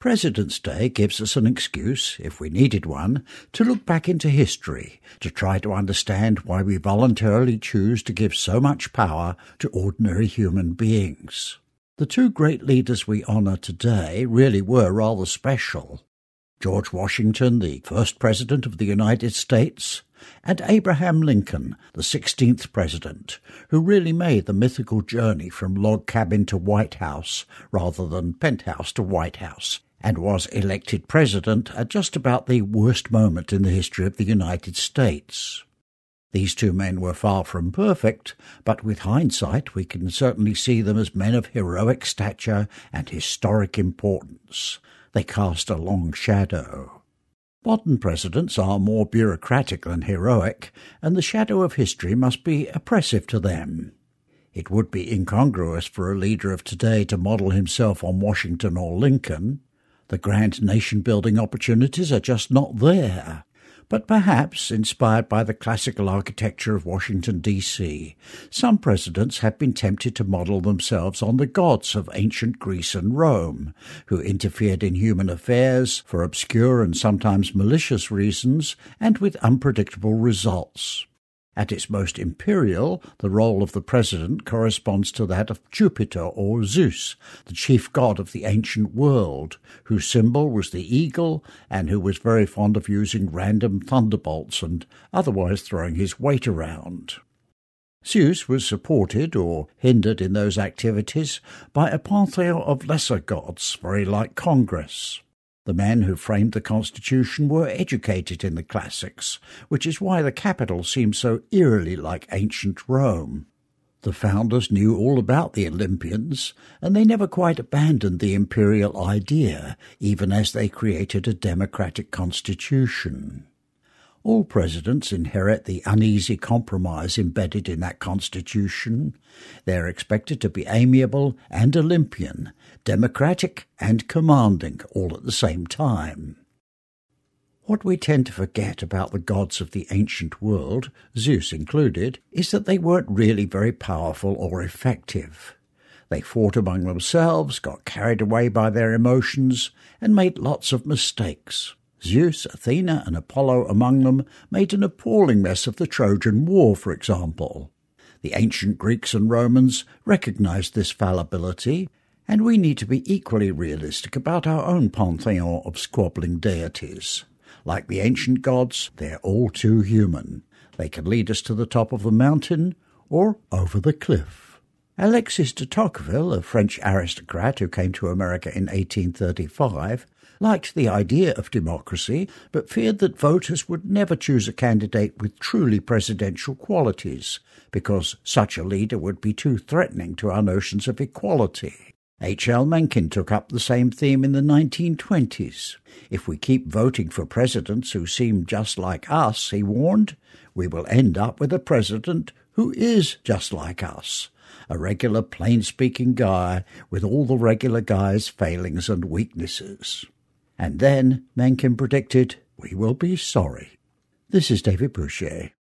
President's Day gives us an excuse, if we needed one, to look back into history, to try to understand why we voluntarily choose to give so much power to ordinary human beings. The two great leaders we honour today really were rather special. George Washington, the first President of the United States, and Abraham Lincoln, the 16th President, who really made the mythical journey from log cabin to White House rather than penthouse to White House, and was elected President at just about the worst moment in the history of the United States. These two men were far from perfect, but with hindsight we can certainly see them as men of heroic stature and historic importance. They cast a long shadow. Modern presidents are more bureaucratic than heroic, and the shadow of history must be oppressive to them. It would be incongruous for a leader of today to model himself on Washington or Lincoln. The grand nation-building opportunities are just not there. But perhaps, inspired by the classical architecture of Washington, D.C., some presidents have been tempted to model themselves on the gods of ancient Greece and Rome, who interfered in human affairs for obscure and sometimes malicious reasons and with unpredictable results. At its most imperial, the role of the president corresponds to that of Jupiter or Zeus, the chief god of the ancient world, whose symbol was the eagle and who was very fond of using random thunderbolts and otherwise throwing his weight around. Zeus was supported or hindered in those activities by a pantheon of lesser gods, very like Congress. The men who framed the Constitution were educated in the classics, which is why the Capitol seems so eerily like ancient Rome. The founders knew all about the Olympians, and they never quite abandoned the imperial idea, even as they created a democratic constitution. All presidents inherit the uneasy compromise embedded in that constitution. They are expected to be amiable and Olympian, democratic and commanding, all at the same time. What we tend to forget about the gods of the ancient world, Zeus included, is that they weren't really very powerful or effective. They fought among themselves, got carried away by their emotions, and made lots of mistakes. Zeus, Athena, and Apollo among them made an appalling mess of the Trojan War, for example. The ancient Greeks and Romans recognized this fallibility, and we need to be equally realistic about our own pantheon of squabbling deities. Like the ancient gods, they're all too human. They can lead us to the top of the mountain or over the cliff. Alexis de Tocqueville, a French aristocrat who came to America in 1835, liked the idea of democracy, but feared that voters would never choose a candidate with truly presidential qualities, because such a leader would be too threatening to our notions of equality. H.L. Mencken took up the same theme in the 1920s. If we keep voting for presidents who seem just like us, he warned, we will end up with a president who is just like us. A regular plain-speaking guy with all the regular guy's failings and weaknesses. And then, Mencken predicted, we will be sorry. This is David Boucher.